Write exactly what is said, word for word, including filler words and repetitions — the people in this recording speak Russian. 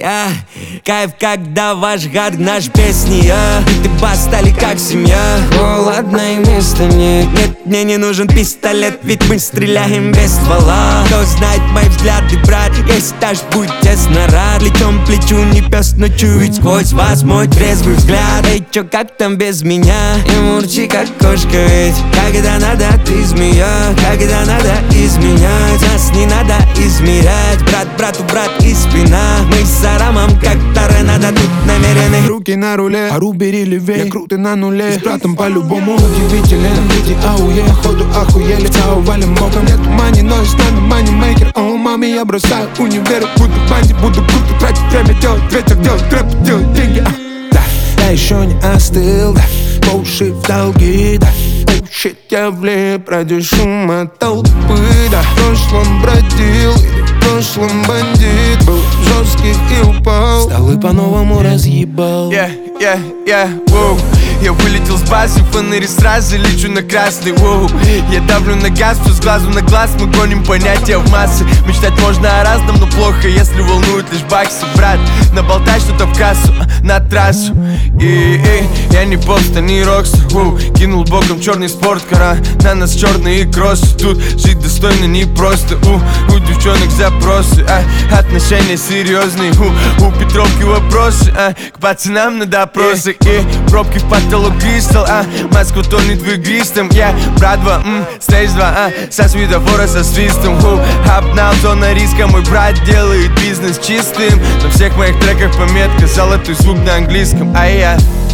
а? Кайф, когда ваш гад наш песни, а? И ты бас стали как семья. Холодно и место нет. Нет, мне не нужен пистолет, ведь мы стреляем без ствола. Кто знает мои взгляды, брат, есть аж будь тесно рад. Плечом к плечу не пес, но чует сквозь вас мой трезвый взгляд. Эй, чё, как там без меня? И мурчи, как кошка, ведь когда надо, ты змея. Когда надо изменять, нас не надо измерять. Брат, брату, брат и спина. Мы с Арамом как торнадо тут намерены. Руки на руле, ару бери левей. Я крутый на нуле, с братом по-любому удивителен. Дети ауе, ходу охуели. Цау валим боком, нету мани, но и с нами манимейкер. О, маме, я бросаю универ. Буду банди, буду круто тратить время, делать ветер, делать рэп, делать деньги, а. Да, я еще не остыл, да. Поуши в долги, да. Oh shit, я влип ради шума толпы, да. В прошлом бродил, в прошлом бандит. Был жестких и упал, стал и по-новому разъебал. Yeah, yeah, yeah, wow. Я вылетел с базы, фонари сразу лечу на красный, воу. Я давлю на газ, все с глазу на глаз. Мы гоним понятия в массы. Мечтать можно о разном, но плохо, если волнуют лишь баксы. Брат, наболтай что-то в кассу, на трассу. И, и, я не попста, не рокстер, воу. Кинул боком черный спорткар, на нас черные кроссы. Тут жить достойно непросто, у, у девчонок запросы, а. Отношения серьезные, у, у Петровки вопросы, а. К пацанам на допросы, и пробки в потолок кристалл, а. Москва тонет в игристом, я, братва, м, стейдж два, а. Со светофора со свистом, ху. Обнал, зона риска, мой брат делает бизнес чистым. На всех моих треках пометка, золотой звук на английском, а я